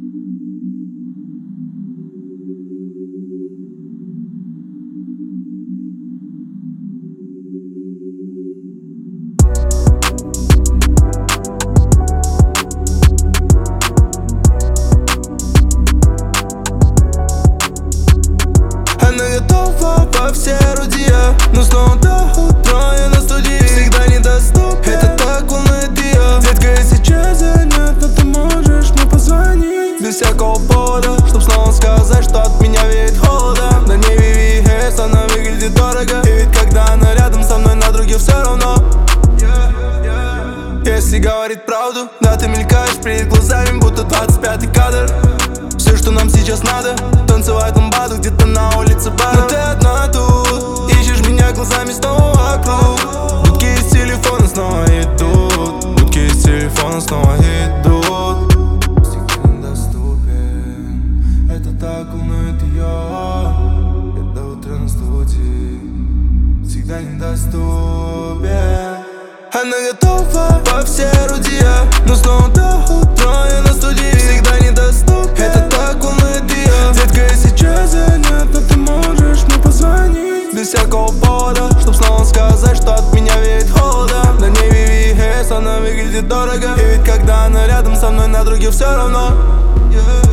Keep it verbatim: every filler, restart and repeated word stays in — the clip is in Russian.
Во все орудия, но снова до утра я на студии. Всегда недоступен, это так волнует ее. Детка, я сейчас занят, но ты можешь мне позвонить без всякого повода, чтоб снова сказать, что от меня веет холодом. На ней ви ви эс, она выглядит дорого. И ведь когда она рядом со мной, на других все равно. Если говорит правду, да, ты мелькаешь перед глазами, будто двадцать пятый кадр. Все, что нам сейчас надо, танцевать ламбаду где-то на улице бара. Но ты одна тут, ищешь меня глазами снова вокруг. Будки из телефона снова идут, будки из телефона снова идут. Всегда недоступен, это так волнует ее. Я до утра на студии, всегда недоступен. Она готова во все орудия, но снова до утра я на студии. Всегда недоступен, это так волнует ее. Детка, я сейчас занят, но ты можешь мне позвонить без всякого повода, чтоб снова сказать, что от меня веет холодом. На ней ви ви эс, она выглядит дорого. И ведь когда она рядом со мной, на других все равно. Yeah.